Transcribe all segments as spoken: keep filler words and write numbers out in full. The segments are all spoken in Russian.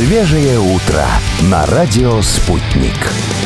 Свежее утро на радио «Спутник».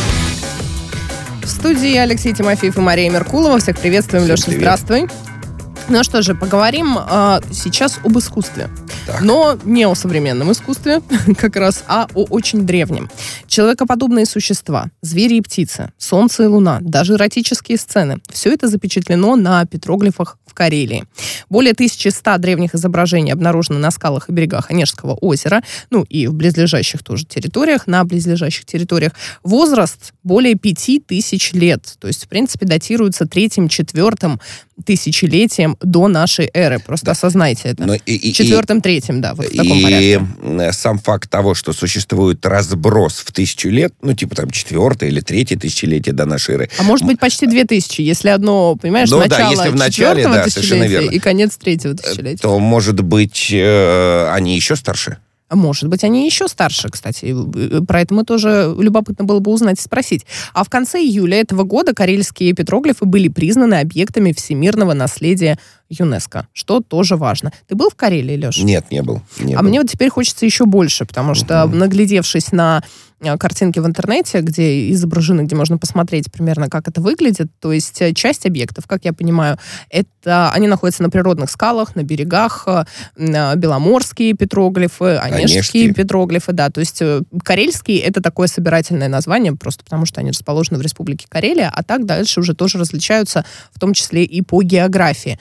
В студии Алексей Тимофеев и Мария Меркулова. Всех приветствуем. Всем Леша, привет. Здравствуй. Ну что же, поговорим э, сейчас об искусстве. Так. Но не о современном искусстве, как раз, а о очень древнем. Человекоподобные существа, звери и птицы, солнце и луна, даже эротические сцены. Все это запечатлено на петроглифах в Карелии. Более тысячи ста древних изображений обнаружено на скалах и берегах Онежского озера, ну и в близлежащих тоже территориях, на близлежащих территориях. Возраст более пяти тысяч лет. То есть, в принципе, датируется третьим-четвертым тысячелетием до нашей эры. Просто Да. осознайте это. Но и- и- Четвертым, третьим, да, вот в таком И порядке. э, сам факт того, что существует разброс в тысячу лет, ну, типа там четвертое или третье тысячелетие до нашей эры. А может быть почти две тысячи, если одно, понимаешь, Ну да, начало если в начале, четвертого да, совершенно тысячелетия верно. и конец третьего тысячелетия. То, может быть, э, они еще старше? А может быть, они еще старше, кстати. И про это мы тоже любопытно было бы узнать и спросить. А в конце июля этого года карельские петроглифы были признаны объектами всемирного наследия ЮНЕСКО, что тоже важно. Ты был в Карелии, Леша? Нет, не был. Не А был. мне вот теперь хочется еще больше, потому что, Мгм. наглядевшись на э, картинки в интернете, где изображены, где можно посмотреть примерно, как это выглядит, то есть э, часть объектов, как я понимаю, это они находятся на природных скалах, на берегах, э, э, беломорские петроглифы, онежские Онежские. петроглифы, да, то есть э, карельские — это такое собирательное название, просто потому что они расположены в Республике Карелия, а так дальше уже тоже различаются, в том числе и по географии.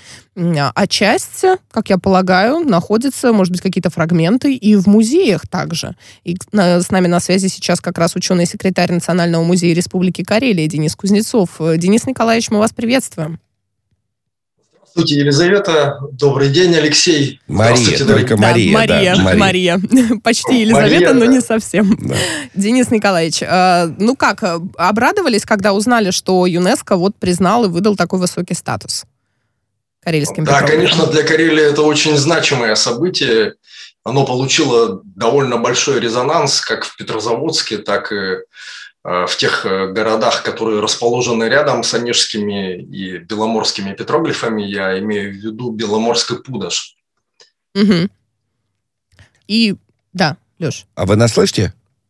А часть, как я полагаю, находится, может быть, какие-то фрагменты и в музеях также. И на- с нами на связи сейчас как раз ученый-секретарь Национального музея Республики Карелия Денис Кузнецов. Денис Николаевич, мы вас приветствуем. Здравствуйте, Елизавета. Добрый день, Алексей. Мария, Здравствуйте, только дорогие- Мария, Мария, да, Мария. Мария. Почти Елизавета, Мария, но да. не совсем. Да. Денис Николаевич, э, ну как, э, обрадовались, когда узнали, что ЮНЕСКО вот признал и выдал такой высокий статус карельским Да, петроглифам? конечно, для Карелии это очень значимое событие. Оно получило довольно большой резонанс как в Петрозаводске, так и э, в тех э, городах, которые расположены рядом с онежскими и беломорскими петроглифами. Я имею в виду Беломорский Пудож. Мгм. И, да, Леш. А вы нас слышите?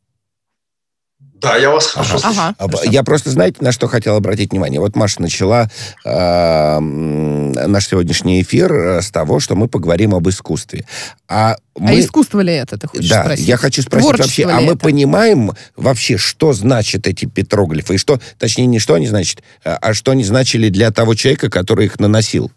Да, я вас хорошо Ага. слышу. Ага. Об- хорошо. Я просто, знаете, на что хотел обратить внимание? Вот Маша начала э, м, наш сегодняшний эфир э, с того, что мы поговорим об искусстве. А А мы... искусство ли это, ты хочешь Да, спросить? я хочу спросить Творчество вообще, а ли мы это? понимаем вообще, что значат эти петроглифы? И что, точнее, не что они значат, а а что они значили для того человека, который их наносил?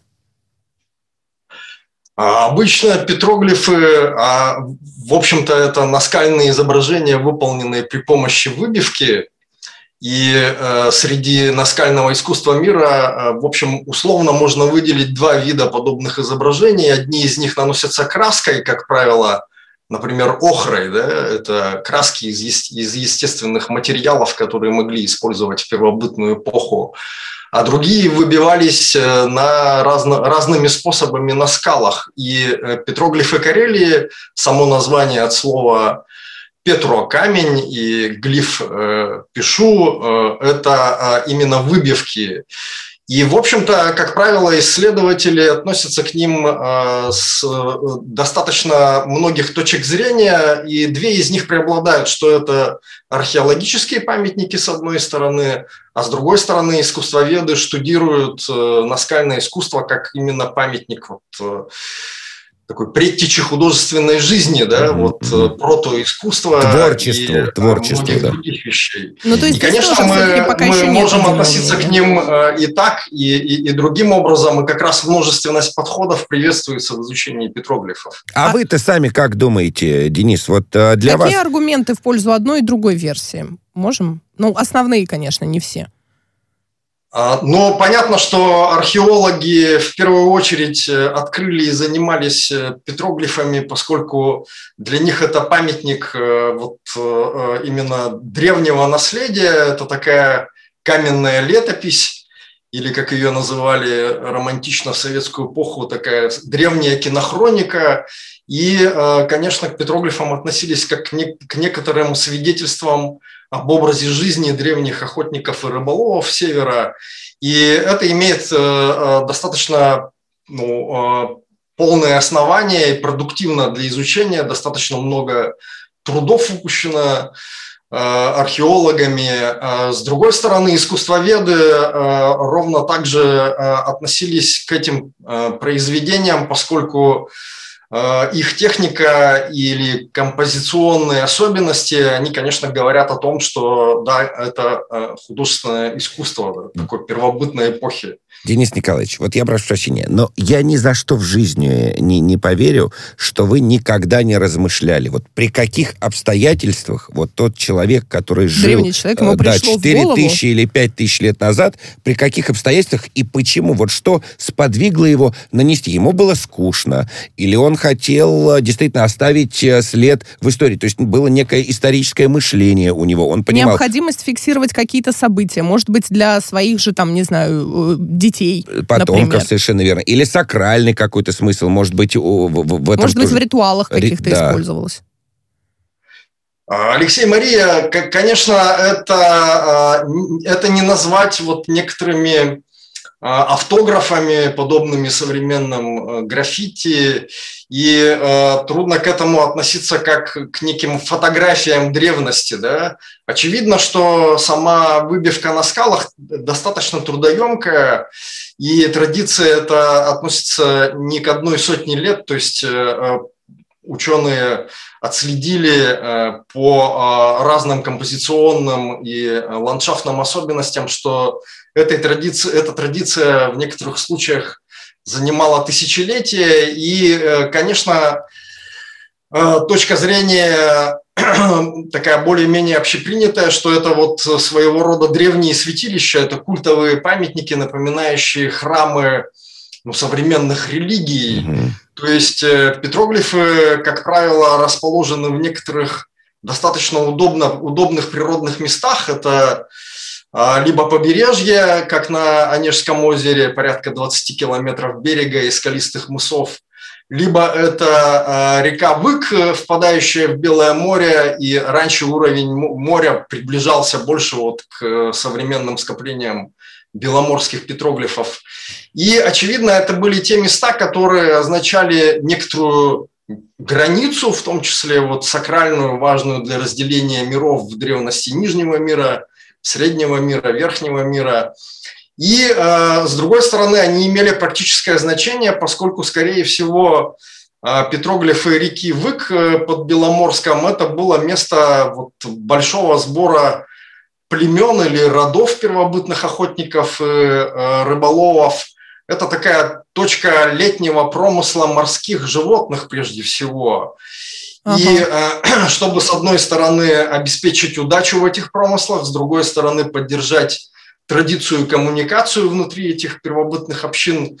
А Обычно петроглифы, а, в общем-то, это наскальные изображения, выполненные при помощи выбивки. И э, среди наскального искусства мира, э, в общем, условно можно выделить два вида подобных изображений. Одни из них наносятся краской, как правило, например, охрой. Да? Это краски из, ес- из естественных материалов, которые могли использовать в первобытную эпоху. А другие выбивались э, на разно, разными способами на скалах. И э, петроглифы Карелии, само название от слова «петро» – камень, и глиф э, «пишу» э, – это э, именно выбивки. И, в общем-то, как правило, исследователи относятся к ним э, с э, достаточно многих точек зрения, и две из них преобладают, что это археологические памятники, с одной стороны, а с другой стороны, искусствоведы штудируют э, наскальное искусство как именно памятник вот, э, такой предтечи художественной жизни, да, Мгм, вот мгм. э, протоискусства Творчеству, и э, творчеству, многих да. других вещей. Ну, то есть И, здесь конечно, тоже мы, все-таки пока мы еще нет можем единого относиться к мнения. ним э, и так, и, и, и другим образом, и как раз множественность подходов приветствуется в изучении петроглифов. А, А- вы-то сами как думаете, Денис? Вот э, для Какие вас... аргументы в пользу одной и другой версии? Можем? Ну, основные, конечно, не все. А, Но понятно, что археологи в первую очередь э, открыли и занимались э, петроглифами, поскольку для них это памятник э, вот, э, именно древнего наследия. Это такая каменная летопись, или, как ее называли романтично в советскую эпоху, такая древняя кинохроника. И, э, конечно, к петроглифам относились как к, не, к некоторым свидетельствам об образе жизни древних охотников и рыболовов севера. И это имеет э, достаточно ну, э, полное основание и продуктивно для изучения. Достаточно много трудов выпущено археологами. С другой стороны, искусствоведы ровно так же относились к этим произведениям, поскольку их техника или композиционные особенности, они, конечно, говорят о том, что да, это художественное искусство такой первобытной эпохи. Денис Николаевич, вот я прошу прощения, но я ни за что в жизни не, не поверю, что вы никогда не размышляли. Вот при каких обстоятельствах вот тот человек, который жил человек, ему да, пришло четыре в голову. тысячи или пять тысяч лет назад, при каких обстоятельствах и почему? Вот что сподвигло его нанести? Ему было скучно? Или он хотел действительно оставить след в истории? То есть было некое историческое мышление у него. Он понимал... Необходимость фиксировать какие-то события. Может быть, для своих же, там, не знаю, детей. Потомков, например. совершенно верно. Или сакральный какой-то смысл, может быть, в, в, в этом Может быть, тоже. в ритуалах каких-то да. использовалось. Алексей, Мария, конечно, это, это не назвать вот некоторыми автографами, подобными современным граффити, и э, трудно к этому относиться как к неким фотографиям древности. Да? Очевидно, что сама выбивка на скалах достаточно трудоемкая, и традиция эта относится не к одной сотне лет, то есть э, ученые отследили э, по э, разным композиционным и ландшафтным особенностям, что этой традиции, эта традиция в некоторых случаях занимала тысячелетия, и, конечно, точка зрения такая более-менее общепринятая, что это вот своего рода древние святилища, это культовые памятники, напоминающие храмы ну, современных религий. Mm-hmm. То есть петроглифы, как правило, расположены в некоторых достаточно удобно, удобных природных местах. Это либо побережье, как на Онежском озере, порядка двадцать километров берега и скалистых мысов, либо это река Вык, впадающая в Белое море, и раньше уровень моря приближался больше вот к современным скоплениям беломорских петроглифов. И, очевидно, это были те места, которые означали некоторую границу, в том числе вот сакральную, важную для разделения миров в древности Нижнего мира, Среднего мира, Верхнего мира. И, э, с другой стороны, они имели практическое значение, поскольку, скорее всего, э, петроглифы реки Вык под Беломорском – это было место вот, большого сбора племен или родов первобытных охотников и э, рыболовов. Это такая точка летнего промысла морских животных прежде всего. И ага. чтобы, с одной стороны, обеспечить удачу в этих промыслах, с другой стороны, поддержать традицию и коммуникацию внутри этих первобытных общин.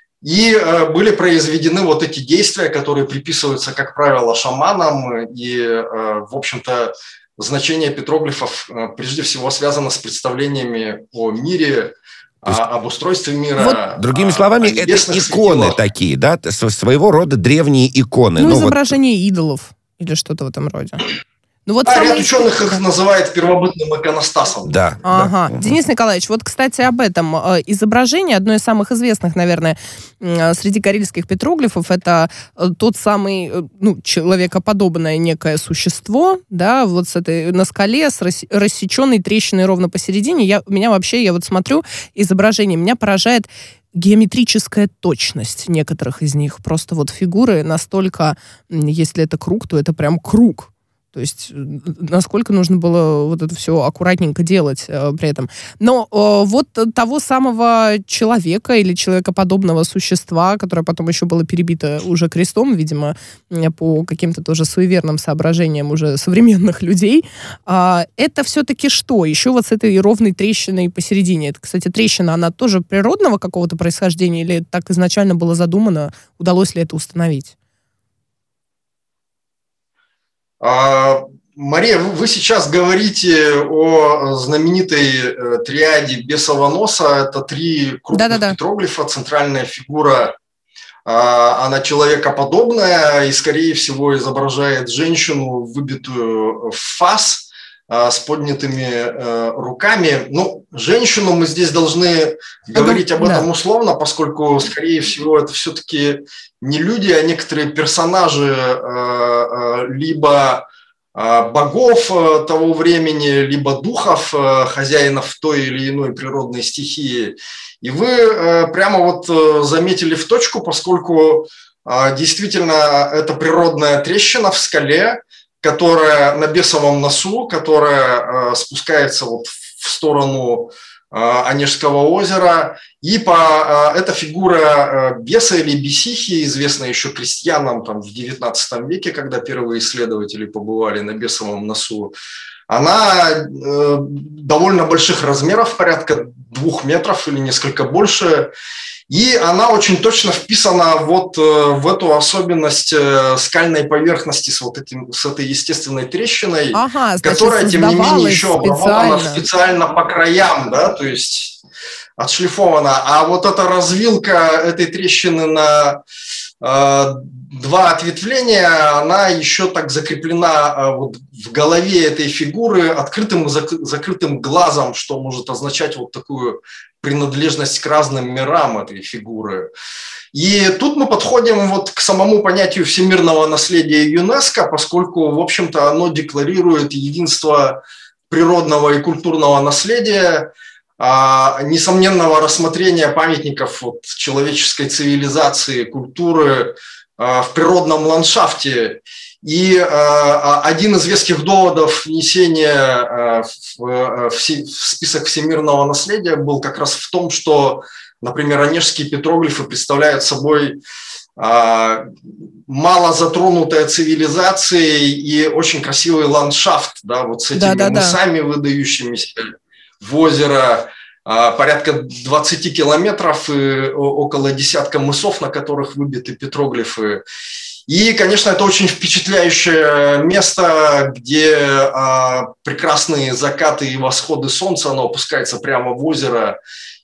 И были произведены вот эти действия, которые приписываются, как правило, шаманам. И, в общем-то, значение петроглифов прежде всего связано с представлениями о мире, О, об устройстве мира. Вот, другими словами, это иконы светилах. Такие, да? Своего рода древние иконы. Ну, ну изображение вот... идолов или что-то в этом роде. Ну, вот а самый... ряд ученых их называет первобытным иконостасом. Да. Ага. да. Денис Николаевич, вот, кстати, об этом. Изображение, одно из самых известных, наверное, среди карельских петроглифов, это тот самый, ну, человекоподобное некое существо, да, вот с этой, на скале, с рассеченной трещиной ровно посередине. Я, меня вообще, я вот смотрю изображение, меня поражает геометрическая точность некоторых из них. Просто вот фигуры настолько, если это круг, то это прям круг. То есть насколько нужно было вот это все аккуратненько делать э, при этом. Но э, вот того самого человека или человекоподобного существа, которое потом еще было перебито уже крестом, видимо, по каким-то тоже суеверным соображениям уже современных людей, э, это все-таки что? Еще вот с этой ровной трещиной посередине. Это, кстати, трещина, она тоже природного какого-то происхождения или так изначально было задумано? Удалось ли это установить? Мария, вы сейчас говорите о знаменитой триаде бесового носа. Это три крупных Да-да-да. петроглифа. Центральная фигура, она человекоподобная и, скорее всего, изображает женщину, выбитую в фас, с поднятыми руками. Ну, женщину мы здесь должны говорить об этом да. условно, поскольку, скорее всего, это все-таки не люди, а некоторые персонажи либо богов того времени, либо духов, хозяинов той или иной природной стихии. И вы прямо вот заметили в точку, поскольку действительно это природная трещина в скале, которая на бесовом носу, которая спускается вот в сторону Онежского озера. И по, эта фигура беса или бесихи, известная еще крестьянам там, в девятнадцатом веке, когда первые исследователи побывали на бесовом носу, она э, довольно больших размеров, порядка двух метров или несколько больше. И она очень точно вписана вот в эту особенность скальной поверхности с, вот этим, с этой естественной трещиной, ага, значит, которая, тем не менее, еще обработана специально по краям, да, то есть отшлифована. А вот эта развилка этой трещины на э, два ответвления, она еще так закреплена э, вот в голове этой фигуры открытым и зак- закрытым глазом, что может означать вот такую принадлежность к разным мирам этой фигуры. И тут мы подходим вот к самому понятию всемирного наследия ЮНЕСКО, поскольку, в общем-то, оно декларирует единство природного и культурного наследия, несомненного рассмотрения памятников вот человеческой цивилизации, культуры в природном ландшафте. И один из веских доводов внесения в список всемирного наследия был как раз в том, что, например, онежские петроглифы представляют собой мало затронутая цивилизацией и очень красивый ландшафт, да, вот с этими да, да, мысами, да. выдающимися в озеро, порядка двадцати километров и около десятка мысов, на которых выбиты петроглифы. И, конечно, это очень впечатляющее место, где а, прекрасные закаты и восходы солнца, оно опускается прямо в озеро.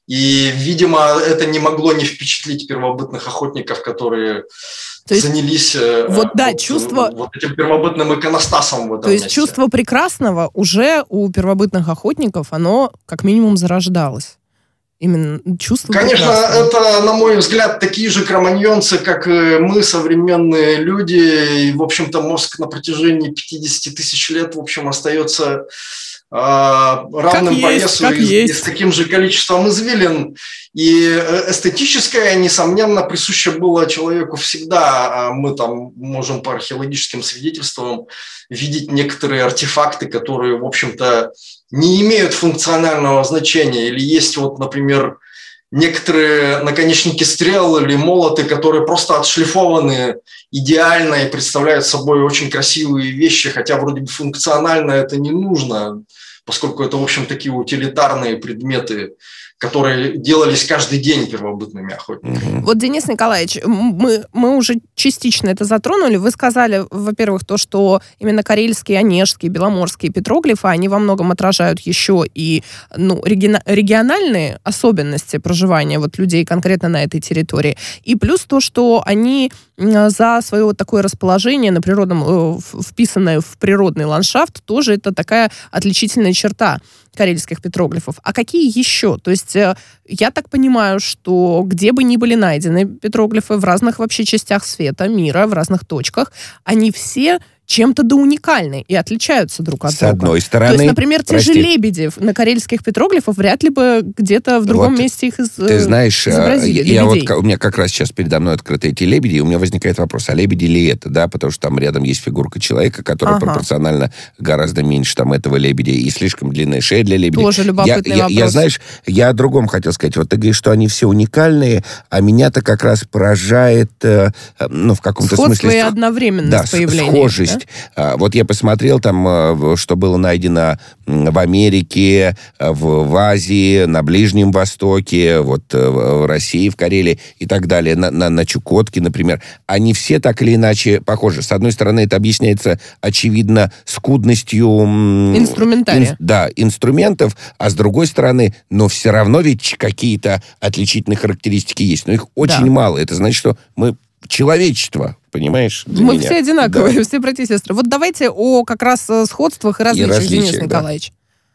И, видимо, это не могло не впечатлить первобытных охотников, которые то есть, занялись вот, да, вот, чувство, вот этим первобытным иконостасом в этом То есть месте. Чувство прекрасного уже у первобытных охотников, оно как минимум зарождалось. Именно чувство Конечно, прекрасного. это, на мой взгляд, такие же кроманьонцы, как и мы, современные люди. И, в общем-то, мозг на протяжении пятидесяти тысяч лет, в общем, остается э, равным как по есть, весу и, и с таким же количеством извилин. И эстетическое, несомненно, присуще было человеку всегда. Мы там можем по археологическим свидетельствам видеть некоторые артефакты, которые, в общем-то, не имеют функционального значения. Или есть, вот, например, некоторые наконечники стрел или молоты, которые просто отшлифованы идеально и представляют собой очень красивые вещи, хотя вроде бы функционально это не нужно, поскольку это, в общем, такие утилитарные предметы, которые делались каждый день первобытными охотниками. Вот, Денис Николаевич, мы, мы уже частично это затронули. Вы сказали, во-первых, то, что именно карельские, онежские, беломорские петроглифы, они во многом отражают еще и ну, реги- региональные особенности проживания вот, людей конкретно на этой территории. И плюс то, что они за свое вот такое расположение на природном, вписанное в природный ландшафт, тоже это такая отличительная черта карельских петроглифов. А какие еще? То есть я так понимаю, что где бы ни были найдены петроглифы в разных вообще частях света, мира, в разных точках, они все чем-то да уникальны и отличаются друг от С друга. С одной стороны... То есть, например, те прости. же лебеди на карельских петроглифах вряд ли бы где-то в другом вот месте их из, ты знаешь, изобразили. Я вот, лебедей. у меня как раз сейчас передо мной открыты эти лебеди, и у меня возникает вопрос, а лебеди ли это, да, потому что там рядом есть фигурка человека, которая ага. пропорционально гораздо меньше там этого лебедя, и слишком длинная шея для лебедя. Тоже любопытный я, вопрос. Я, я, знаешь, я о другом хотел сказать. Вот ты говоришь, что они все уникальные, а меня-то как раз поражает, ну, в каком-то Сходство смысле... и одновременность да, появления. схожесть. Да? Вот я посмотрел там, что было найдено в Америке, в, в Азии, на Ближнем Востоке, вот в России, в Карелии и так далее, на, на, на Чукотке, например. Они все так или иначе похожи. С одной стороны, это объясняется, очевидно, скудностью... Инструментария. Ин, да, инструментов, а с другой стороны, но все равно ведь какие-то отличительные характеристики есть. Но их очень да. мало. Это значит, что мы человечество, понимаешь? Мы меня. все одинаковые, да. все братья и сестры. Вот давайте о как раз сходствах и различиях, и различиях Денис Николаевич.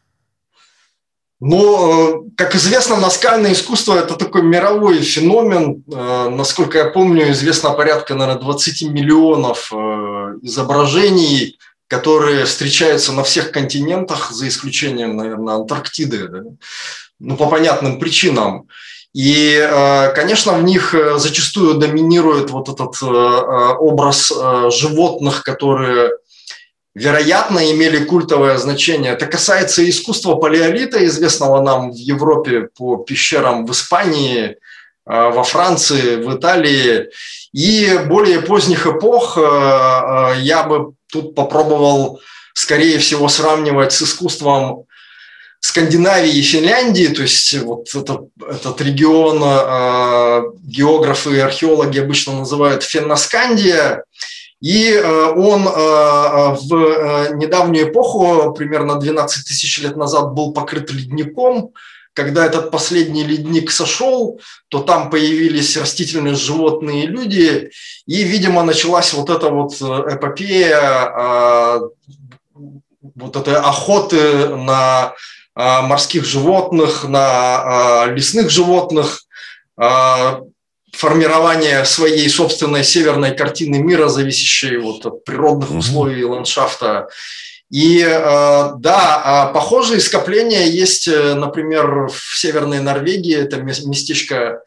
Да. Ну, как известно, наскальное искусство – это такой мировой феномен. Насколько я помню, известно порядка, наверное, двадцати миллионов изображений, которые встречаются на всех континентах, за исключением, наверное, Антарктиды, да? Ну, по понятным причинам. И, конечно, в них зачастую доминирует вот этот образ животных, которые, вероятно, имели культовое значение. Это касается искусства палеолита, известного нам в Европе по пещерам в Испании, во Франции, в Италии. И более поздних эпох я бы тут попробовал, скорее всего, сравнивать с искусством Скандинавии и Финляндии, то есть вот это, этот регион э, географы и археологи обычно называют Фенноскандия, и э, он э, в э, недавнюю эпоху, примерно двенадцать тысяч лет назад, был покрыт ледником. Когда этот последний ледник сошел, то там появились растительные, животные и люди, и, видимо, началась вот эта вот эпопея э, вот этой охоты на морских животных, на лесных животных, формирование своей собственной северной картины мира, зависящей вот от природных условий ландшафта. И да, похожие скопления есть, например, в Северной Норвегии, это местечко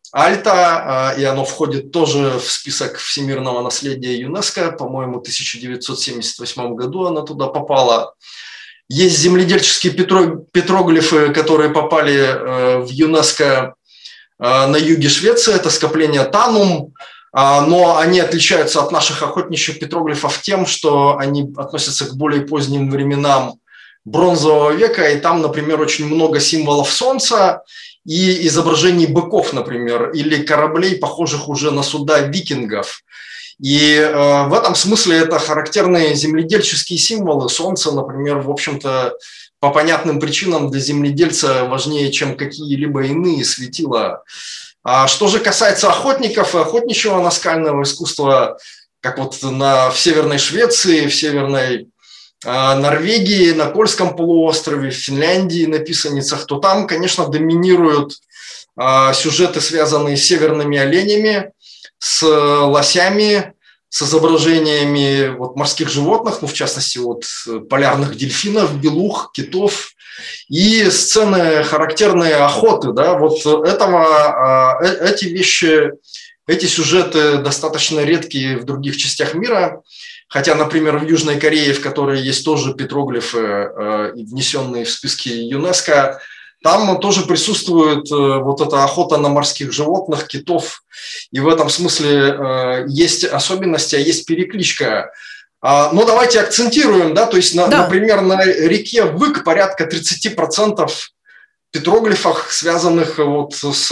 Альта, и оно входит тоже в список всемирного наследия ЮНЕСКО, по-моему, в тысяча девятьсот семьдесят восьмом году она туда попала. Есть земледельческие петроглифы, которые попали в ЮНЕСКО на юге Швеции, это скопление Танум, но они отличаются от наших охотничьих петроглифов тем, что они относятся к более поздним временам бронзового века, и там, например, очень много символов солнца и изображений быков, например, или кораблей, похожих уже на суда викингов. И э, в этом смысле это характерные земледельческие символы. Солнце, например, в общем-то, по понятным причинам для земледельца важнее, чем какие-либо иные светила. А что же касается охотников и охотничьего наскального искусства, как вот на, в Северной Швеции, в Северной э, Норвегии, на Кольском полуострове, в Финляндии, на писаницах, то там, конечно, доминируют э, сюжеты, связанные с северными оленями, с лосями, с изображениями вот морских животных, ну, в частности, вот полярных дельфинов, белух, китов, и сцены характерные охоты. Да, вот этого, эти вещи, эти сюжеты достаточно редкие в других частях мира, хотя, например, в Южной Корее, в которой есть тоже петроглифы, внесенные в списки ЮНЕСКО, там тоже присутствует вот эта охота на морских животных, китов, и в этом смысле есть особенности, а есть перекличка. Но давайте акцентируем, да, то есть, на, да. например, на реке Вык порядка тридцать процентов петроглифов, связанных вот с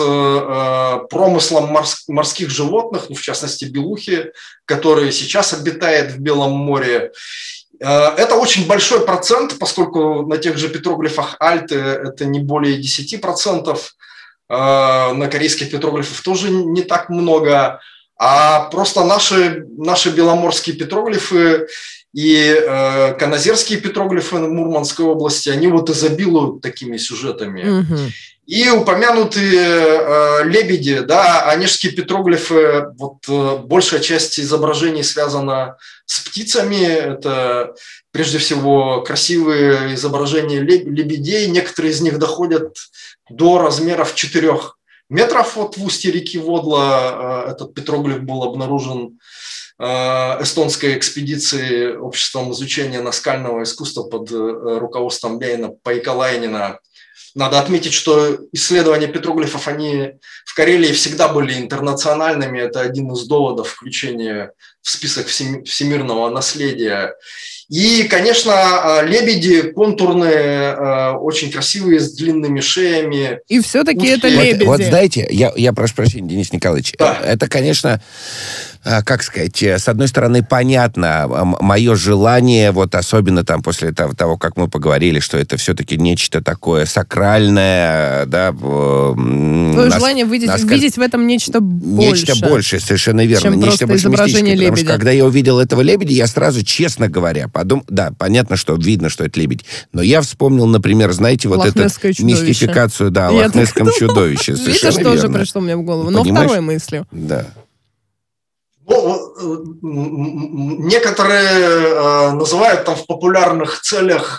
промыслом морских животных, ну, в частности, белухи, которые сейчас обитает в Белом море. Это очень большой процент, поскольку на тех же петроглифах Альты это не более десять процентов, на корейских петроглифах тоже не так много, а просто наши, наши беломорские петроглифы и э, каназерские петроглифы в Мурманской области, они вот изобилуют такими сюжетами. Mm-hmm. И упомянутые э, лебеди, да, онежские петроглифы, вот э, большая часть изображений связана с птицами, это прежде всего красивые изображения лебедей, некоторые из них доходят до размеров четырёх метров. Вот в устье реки Водла э, этот петроглиф был обнаружен э, эстонской экспедицией Обществом изучения наскального искусства под э, руководством Ляйна Пайкалайнена. Надо отметить, что исследования петроглифов, они в Карелии всегда были интернациональными. Это один из доводов включения в список всемирного наследия. И, конечно, лебеди контурные, очень красивые, с длинными шеями. И все-таки это лебеди. Вот, вот знаете, я, я прошу прощения, Денис Николаевич, да. это, конечно... как сказать, с одной стороны, понятно, мое желание, вот особенно там после того, того, как мы поговорили, что это все-таки нечто такое сакральное, да. Твое нас, желание видеть, нас, видеть в этом нечто большее. Нечто большее, совершенно верно. Чем нечто просто изображение лебедя. Потому что, когда я увидел этого лебедя, я сразу, честно говоря, подумал, да, понятно, что видно, что это лебедь, но я вспомнил, например, знаете, вот эту мистификацию, да, о лохнесском чудовище. Видишь, тоже пришло мне в голову, но второй мыслью. Да. Некоторые называют там в популярных целях,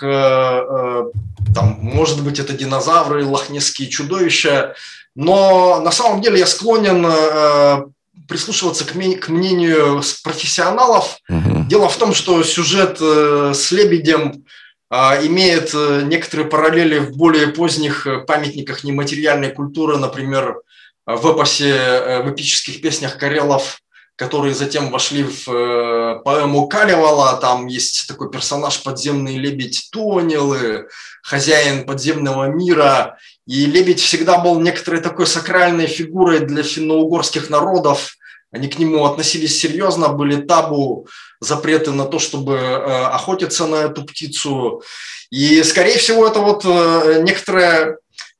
там, может быть, это динозавры, лохнесские чудовища, но на самом деле я склонен прислушиваться к мнению профессионалов. Угу. Дело в том, что сюжет с лебедем имеет некоторые параллели в более поздних памятниках нематериальной культуры, например, в эпосе, в эпических песнях карелов, которые затем вошли в поэму Калевала. Там есть такой персонаж, подземный лебедь Туонелы, хозяин подземного мира. И лебедь всегда был некоторой такой сакральной фигурой для финно-угорских народов. Они к нему относились серьезно, были табу, запреты на то, чтобы охотиться на эту птицу. И, скорее всего, это вот некоторое,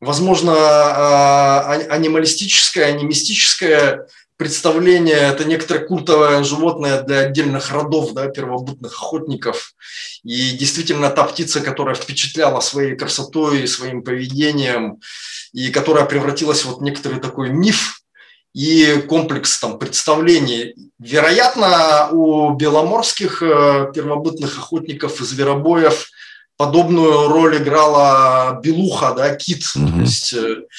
возможно, анималистическое, анимистическое представление, это некоторое культовое животное для отдельных родов, да, первобытных охотников. И действительно та птица, которая впечатляла своей красотой, своим поведением, и которая превратилась вот в некоторый такой миф и комплекс там представлений. Вероятно, у беломорских первобытных охотников и зверобоев подобную роль играла белуха, да, кит. Mm-hmm. То есть,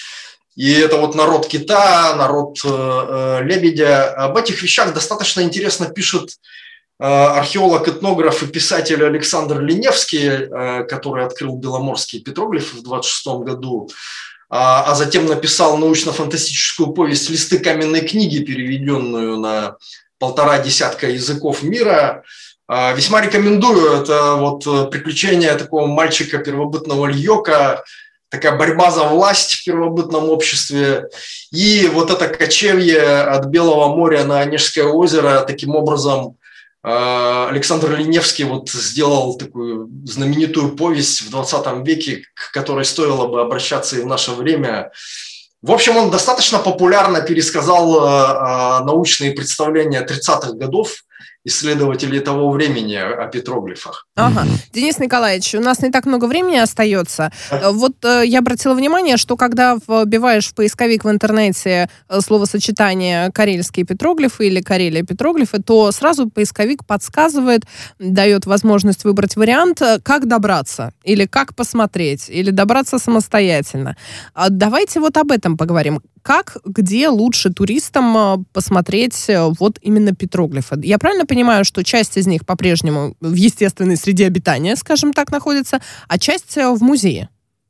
и это вот народ кита, народ э, лебедя. Об этих вещах достаточно интересно пишет э, археолог, этнограф и писатель Александр Леневский, э, который открыл беломорские петроглифы в двадцать шестом году, э, а затем написал научно-фантастическую повесть «Листы каменной книги», переведенную на полтора десятка языков мира. Э, весьма рекомендую. Это вот приключения такого мальчика первобытного Льёка, такая борьба за власть в первобытном обществе, и вот это кочевье от Белого моря на Онежское озеро. Таким образом, Александр Леневский вот сделал такую знаменитую повесть в двадцатом веке, к которой стоило бы обращаться и в наше время. В общем, он достаточно популярно пересказал научные представления тридцатых годов исследователей того времени о петроглифах. Ага. Денис Николаевич, у нас не так много времени остается. Вот э, я обратила внимание, что когда вбиваешь в поисковик в интернете словосочетание «карельские петроглифы» или «Карелия петроглифы», то сразу поисковик подсказывает, дает возможность выбрать вариант, как добраться, или как посмотреть, или добраться самостоятельно. Давайте вот об этом поговорим. Как, где лучше туристам посмотреть вот именно петроглифы? Я правильно понимаю, что часть из них по-прежнему в естественной среде обитания, скажем так, находится, а часть в музее?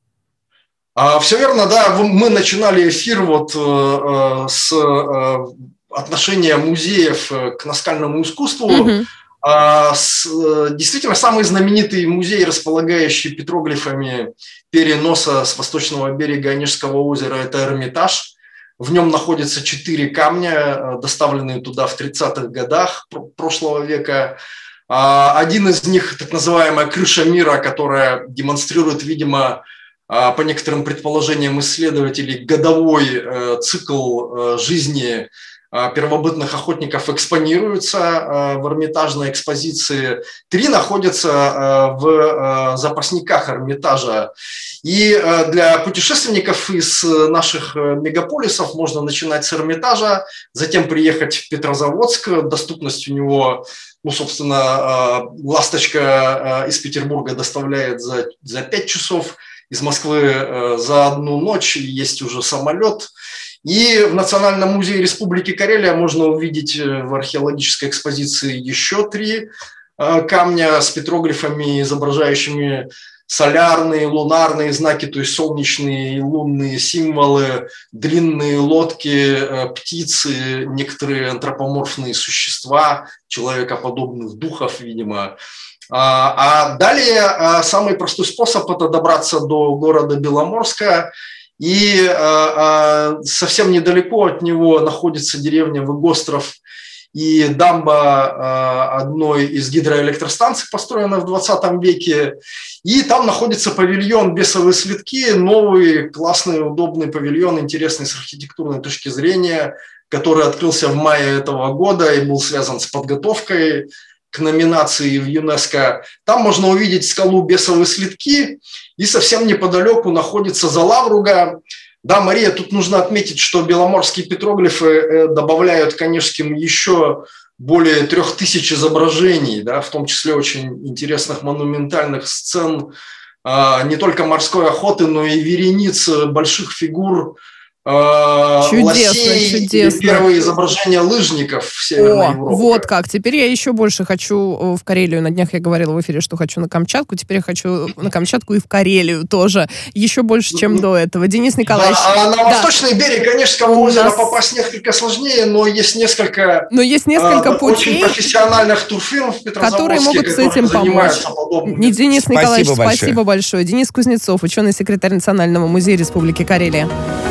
А, все верно, да. Мы начинали эфир вот э, с э, отношения музеев к наскальному искусству. Mm-hmm. А, с, действительно, самый знаменитый музей, располагающий петроглифами переноса с восточного берега Онежского озера, это Эрмитаж. В нем находятся четыре камня, доставленные туда в тридцатых годах прошлого века. Один из них, так называемая крыша мира, которая демонстрирует, видимо, по некоторым предположениям исследователей, годовой цикл жизни первобытных охотников, экспонируются в Эрмитажной экспозиции. Три находятся в запасниках Эрмитажа. И для путешественников из наших мегаполисов можно начинать с Эрмитажа, затем приехать в Петрозаводск. Доступность у него, ну, собственно, «Ласточка» из Петербурга доставляет за, за пять часов, из Москвы за одну ночь, есть уже самолет. И в Национальном музее Республики Карелия можно увидеть в археологической экспозиции еще три камня с петроглифами, изображающими солярные, лунарные знаки, то есть солнечные и лунные символы, длинные лодки, птицы, некоторые антропоморфные существа, человекоподобных духов, видимо. А далее самый простой способ – это добраться до города Беломорска. И э, совсем недалеко от него находится деревня Выгостров и дамба э, одной из гидроэлектростанций, построенной в двадцатом веке. И там находится павильон «Бесовые следки», новый, классный, удобный павильон, интересный с архитектурной точки зрения, который открылся в мае этого года и был связан с подготовкой к номинации в ЮНЕСКО. Там можно увидеть скалу «Бесовые следки», и совсем неподалеку находится Залавруга. Да, Мария, тут нужно отметить, что беломорские петроглифы добавляют к онежским еще более трех тысяч изображений, да, в том числе очень интересных монументальных сцен не только морской охоты, но и верениц больших фигур, чудесно, лосей, чудесно. Первые изображения лыжников в Северной О, Европе. Вот как. Теперь я еще больше хочу в Карелию. На днях я говорила в эфире, что хочу на Камчатку. Теперь я хочу на Камчатку и в Карелию тоже. Еще больше, чем до этого. Денис Николаевич. Да, а на да. восточный берег Конежского озера нас... попасть несколько сложнее, но есть несколько, но есть несколько а, путей, очень профессиональных турфирм в Петрозаводске, которые могут с этим помочь. Подобными. Денис спасибо Николаевич, большое. спасибо большое. Денис Кузнецов, ученый-секретарь Национального музея Республики Карелия.